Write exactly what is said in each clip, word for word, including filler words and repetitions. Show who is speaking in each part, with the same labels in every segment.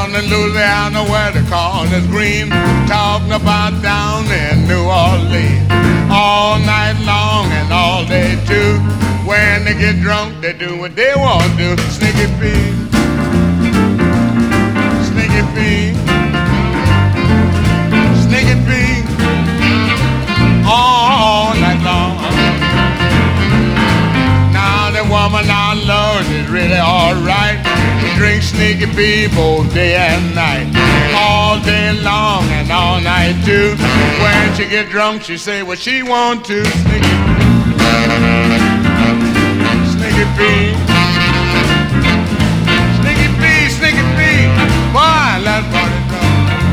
Speaker 1: down in Louisiana where the corn is green. Talking about down in New Orleans. All night long and all day too. When they get drunk, they do what they want to do. Sneaky Pete, Sneaky Pete, Sneaky Pete, all night long. Now the woman I love is really alright. She drinks Sneaky Pete both day and night. All day long and all night too. When she get drunk, she say what she want to. Sneaky Sneaky Pete, Sneaky Pete, Sneaky Pete, boy, let's party go.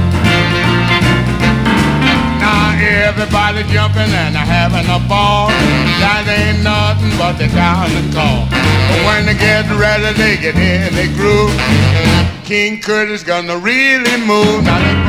Speaker 1: Now everybody jumping and having a ball. That ain't nothing but the down and call. But when they get ready, they get in the groove. King Curtis gonna really move. Now